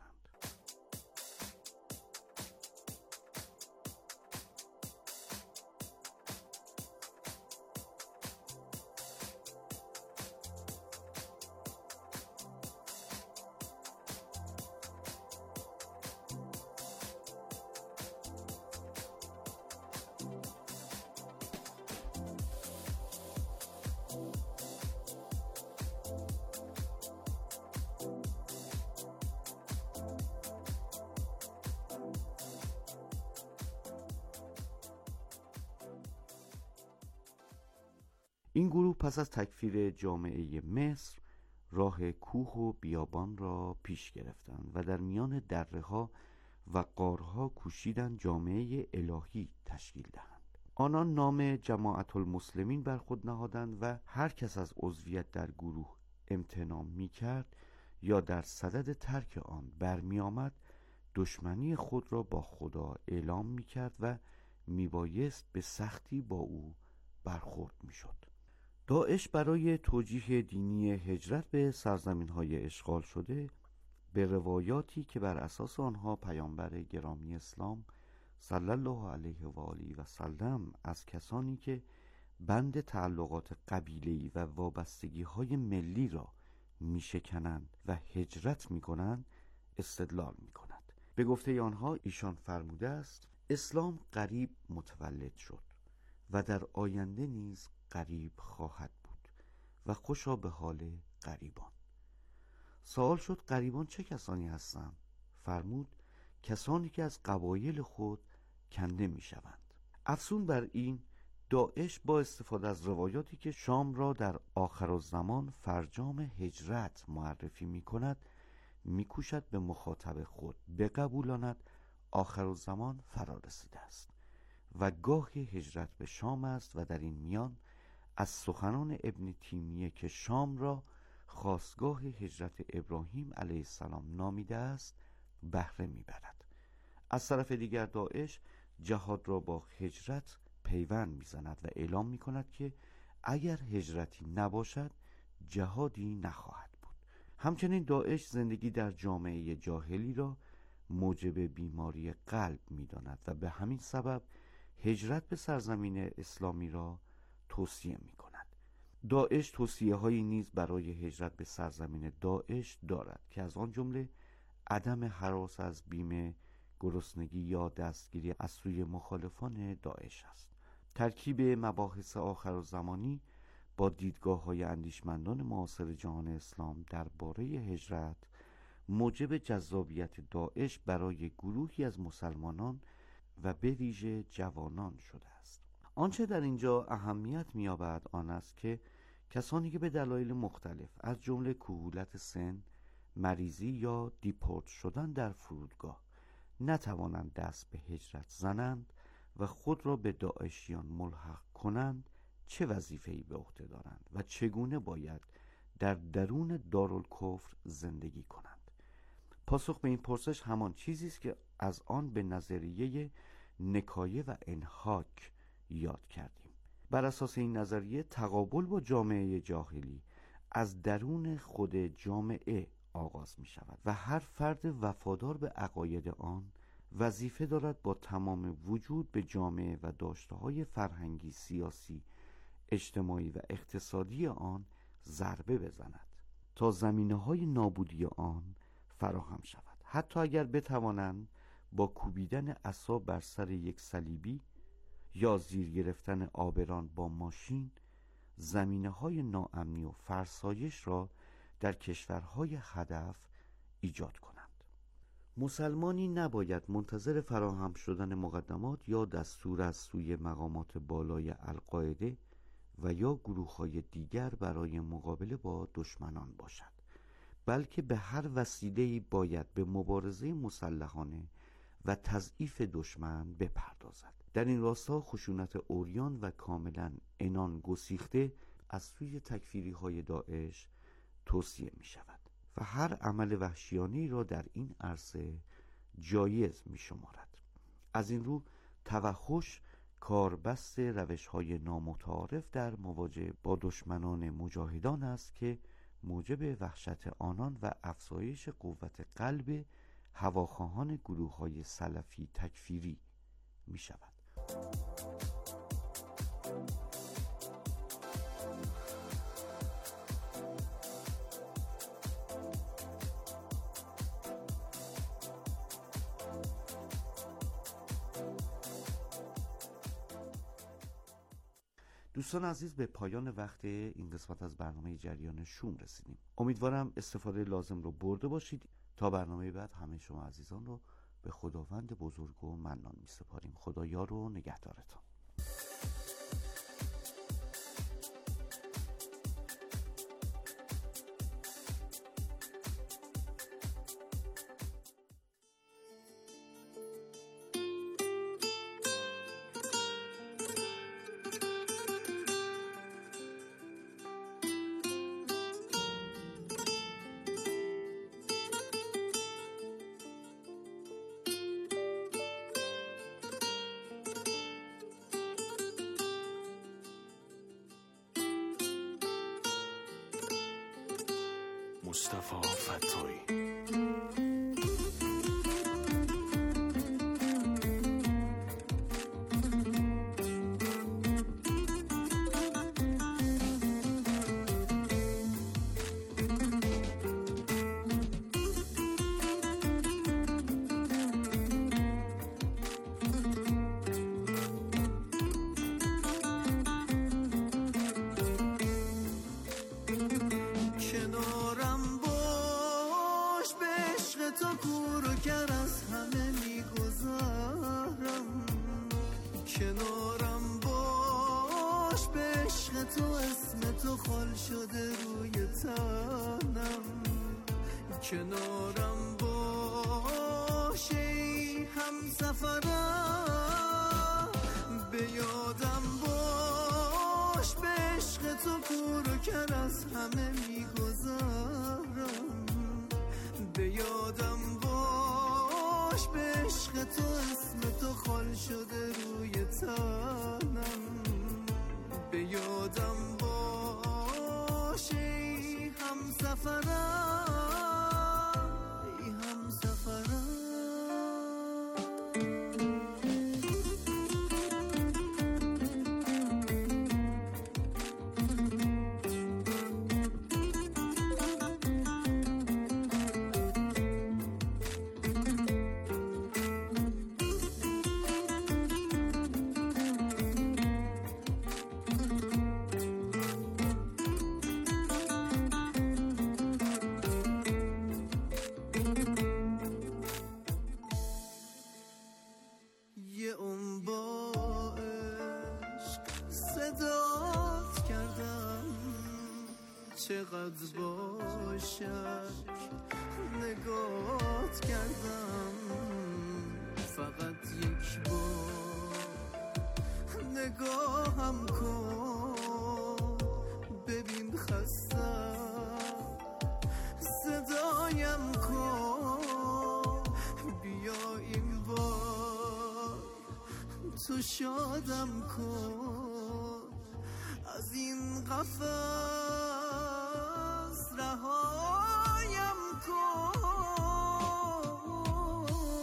این گروه پس از تکفیر جامعه مصر راه کوه و بیابان را پیش گرفتند و در میان دره‌ها و غارها کوشیدند جامعه الهی تشکیل دهند. آنان نام جماعت المسلمین بر خود نهادند و هر کس از عضویت در گروه امتناع می‌کرد یا در صدد ترک آن برمی آمد، دشمنی خود را با خدا اعلام می‌کرد و میبایست به سختی با او برخورد می‌شد. داعش برای توجیه دینی هجرت به سرزمین‌های اشغال شده به روایاتی که بر اساس آنها پیامبر گرامی اسلام صلی الله علیه و آله و سلم از کسانی که بند تعلقات قبیله‌ای و وابستگی‌های ملی را میشکنند و هجرت میکنند استدلال میکند. به گفته آنها ایشان فرموده است اسلام قریب متولد شد و در آینده نیز قریب خواهد بود و خوشا به حال غریبان. سوال شد غریبان چه کسانی هستند؟ فرمود کسانی که از قبایل خود کنده می شوند. افزون بر این داعش با استفاده از روایاتی که شام را در آخرالزمان فرجام هجرت معرفی می کند می کوشد به مخاطب خود بقبولاند آخرالزمان فرا رسیده است و گاه هجرت به شام است و در این میان از سخنان ابن تیمیه که شام را خاستگاه هجرت ابراهیم علیه السلام نامیده است بهره میبرد. از طرف دیگر داعش جهاد را با هجرت پیوند میزند و اعلام میکند که اگر هجرتی نباشد جهادی نخواهد بود. همچنین داعش زندگی در جامعه جاهلی را موجب بیماری قلب میداند و به همین سبب هجرت به سرزمین اسلامی را توصیه می کند. داعش توصیه هایی نیز برای هجرت به سرزمین داعش دارد که از آن جمله عدم هراس از بیم گرسنگی یا دستگیری از سوی مخالفان داعش است. ترکیب مباحث آخرالزمانی با دیدگاه های اندیشمندان معاصر جهان اسلام درباره هجرت موجب جذابیت داعش برای گروهی از مسلمانان و به ویژه جوانان شده است. آنچه در اینجا اهمیت می‌یابد آن است که کسانی که به دلایل مختلف از جمله کهولت سن، مریضی یا دیپورت شدن در فرودگاه نتوانند دست به هجرت زنند و خود را به داعشیان ملحق کنند چه وظیفه‌ای به عهده دارند و چگونه باید در درون دارالکفر زندگی کنند. پاسخ به این پرسش همان چیزی است که از آن به نظریه نکایه و انحاک یاد کردیم. بر اساس این نظریه تقابل با جامعه جاهلی از درون خود جامعه آغاز می شود و هر فرد وفادار به عقاید آن وظیفه دارد با تمام وجود به جامعه و داشته‌های فرهنگی، سیاسی، اجتماعی و اقتصادی آن ضربه بزند تا زمینه‌های نابودی آن فراهم شود. حتی اگر بتوانند با کوبیدن عصا بر سر یک صلیبی یا زیر گرفتن آبران با ماشین زمینه‌های ناامنی و فرسایش را در کشورهای هدف ایجاد کنند. مسلمانی نباید منتظر فراهم شدن مقدمات یا دستور از سوی مقامات بالای القاعده و یا گروه‌های دیگر برای مقابله با دشمنان باشد، بلکه به هر وسیله‌ای باید به مبارزه مسلحانه و تضعیف دشمن بپردازد. در این راستا خشونت عریان و کاملا عنان گسیخته از سوی تکفیری های داعش توصیه می شود و هر عمل وحشیانه را در این عرصه جایز می شمارد. از این رو توحش کاربست روش‌های نامتعارف در مواجهه با دشمنان مجاهدان است که موجب وحشت آنان و افزایش قوت قلب هواخواهان گروه‌های سلفی تکفیری می شود. دوستان عزیز، به پایان وقت این قسمت از برنامه جریان شوم رسیدیم. امیدوارم استفاده لازم رو برده باشید. تا برنامه بعد همه شما عزیزان رو به خداوند بزرگ و منان می سپاریم. خدا یار و نگهدارتان. مصطفی فتایی. کنارم باش، به عشق تو اسم تو خال شده روی تنم. کنارم باش ای همسفرم، به یادم باش، به عشق تو کور و کر از همه میگذرم. به یادم باش، به عشق تو اسم تو خال شده روی تنم. به یادم باش ای همسفرم، ای همسفرم. چقدر باشد نگات کردم، فقط یک بار نگاهم کن، ببین خستم، صدایم کن، بیا این بار تو شادم کن، از این قفس رهایم کن.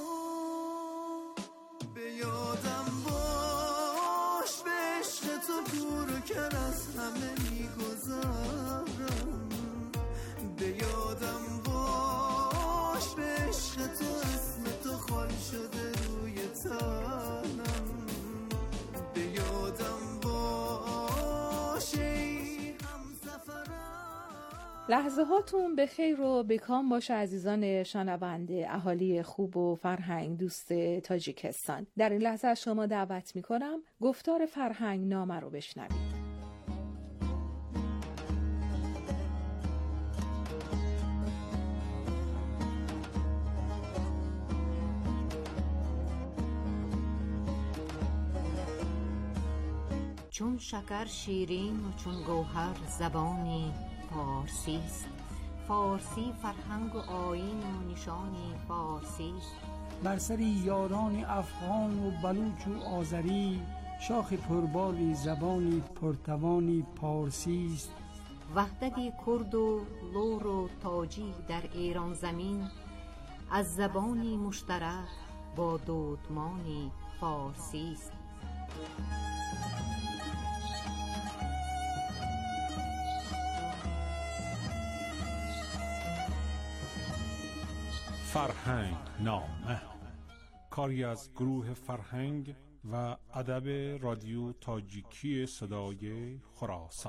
به یادم باش، به عشق تو کور و کر از همه میگذرم. به یادم باش، به عشق تو اسم تو خال شده روی تنم. به یادم باش ای همسفرم. لحظه هاتون به خیر و بکام باشه عزیزان شنونده، اهالی خوب و فرهنگ دوست تاجیکستان. در این لحظه از شما دعوت میکنم گفتار فرهنگ نامه رو بشنوید. چون شکر شیرین و چون گوهر زبانی فارسی است. فارسی فرهنگ و آیین و نشانی فارسی است. بر سر یاران افغان و بلوچ و آذری، شاخ پرباری زبانی پرتوانی پارسی است. وحدت کرد و لور و تاجی در ایران زمین، از زبانی مشترک با دودمانی فارسی است. فرهنگ نامه، کاری از گروه فرهنگ و ادب رادیو تاجیکی صدای خراسان.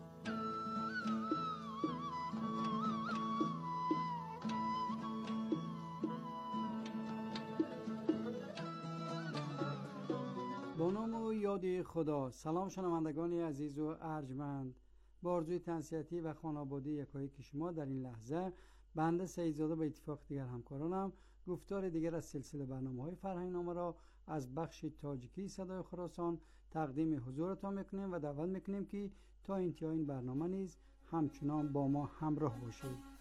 با نام و یاد خدا. سلام شنوندگان عزیز و ارجمند، با آرزوی تنصیحاتی و خانوادگی یکایک شما در این لحظه بنده سعیدزاده به اتفاق دیگر همکارانم گفتار دیگر از سلسله برنامه‌های فرهنگ نامه را از بخش تاجیکی صدای خراسان تقدیم حضورتان میکنیم و دعوت میکنیم که تا انتهای این برنامه نیز همچنان با ما همراه باشید.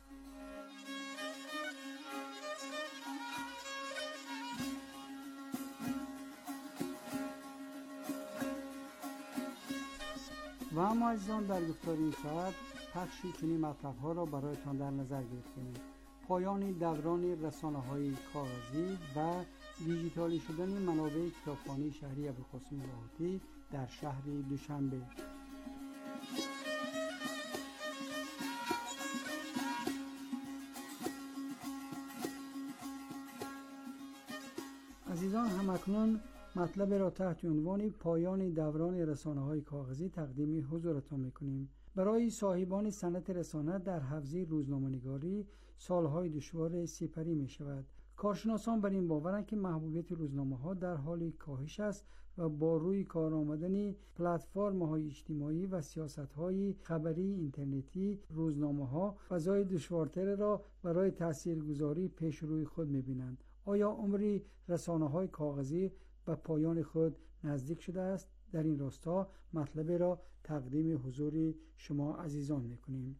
و اما عزیزان، در گفتار این ساعت پخشی چنین مطلب‌ها را برایتان در نظر گرفتیم: پایان دوران رسانه‌های کاغذی و دیجیتالی شدن منابع کتابخانه شهری ابوالقاسم لاهوتی در شهر دوشنبه. عزیزان، همکنون مطلب را تحت عنوان پایان دوران رسانه‌های کاغذی تقدیم حضورتان می‌کنیم. برای صاحبان صنعت رسانه در حوزه روزنامه‌نگاری سالهای دشوار سپری می‌شود. کارشناسان بر این باورند که محبوبیت روزنامه‌ها در حال کاهش است و با روی کار آمدن پلتفرم‌های اجتماعی و سیاست‌های خبری اینترنتی، روزنامه‌ها فضای دشوارتر را برای تاثیرگذاری پیش روی خود می‌بینند. آیا عمر رسانه‌های کاغذی به پایان خود نزدیک شده است؟ در این راستا مطلب را تقدیم حضور شما عزیزان می‌کنیم.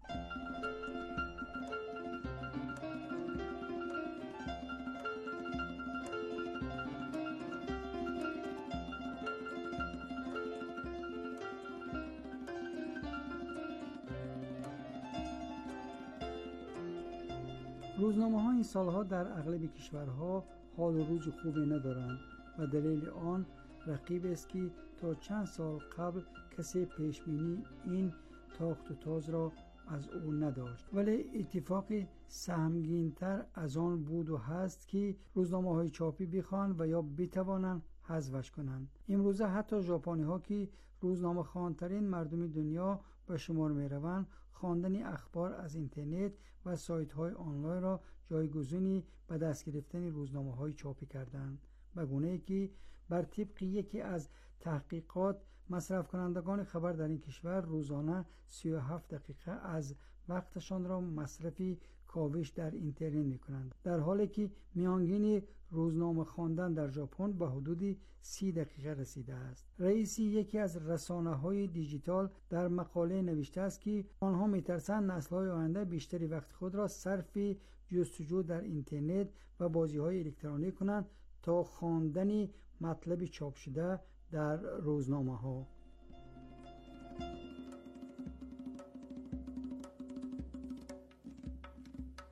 روزنامه‌ها این سالها در اغلب کشورها حال و روز خوبی ندارند و دلیل آن رقیب است که تا چند سال قبل کسی پیشبینی این تاخت و تاز را از او نداشت، ولی اتفاق سهمگین‌تر از آن بود و هست که روزنامه‌های چاپی بخوان و یا بتوانند حذفش کنند. امروزه حتی ژاپنی‌ها که روزنامه خوان‌ترین مردم دنیا به شمار می‌روند، خواندن اخبار از اینترنت و سایت‌های آنلاین را جایگزینی به دست گرفتن روزنامه‌های چاپی کردند، به گونه‌ای که بر طبق یکی از تحقیقات مصرف کنندگان خبر در این کشور روزانه سی و هفت دقیقه از وقتشان را مصرف کاوش در اینترنت می‌کنند، در حالی که میانگین روزنامه خواندن در ژاپن به حدود سی دقیقه رسیده است. رئیس یکی از رسانه‌های دیجیتال در مقاله نوشته است که آنها می‌ترسند نسل‌های آینده بیشتری وقت خود را صرف جستجو در اینترنت و بازی‌های الکترونیک کنند تا خواندن مطلب چاپ شده در روزنامه‌ها.